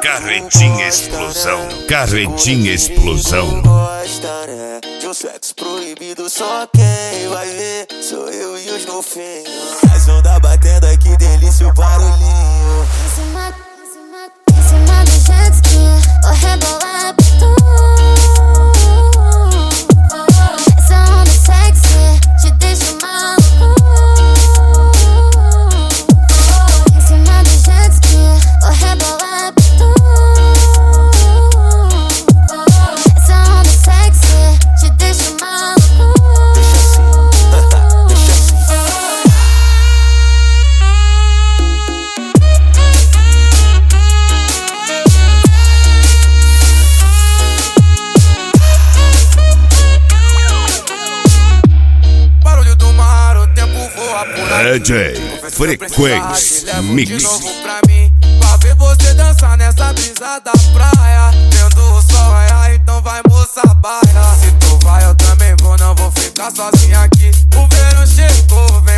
Carretinha Explosão. Carretinha Explosão. Gosta, né? De um sexo proibido, só quem vai ver sou eu e os golfinhos. As ondas batendo aqui, delícia o barulhinho. Em cima do jet ski, vou rebolar pra tu. Essa onda sexy te deixa maluco. Em cima do jet ski, vou rebolar pra tu. Essa onda sexy te deixa maluco. Deixa assim. Barulho do mar, o tempo voa por aqui. DJ Frequência Mix. De novo pra mim, pra ver você dançar nessa brisa da praia. Vendo o sol raiar, então vai moça baia. Se tu vai eu também vou, não vou ficar sozinho aqui. O verão chegou, vem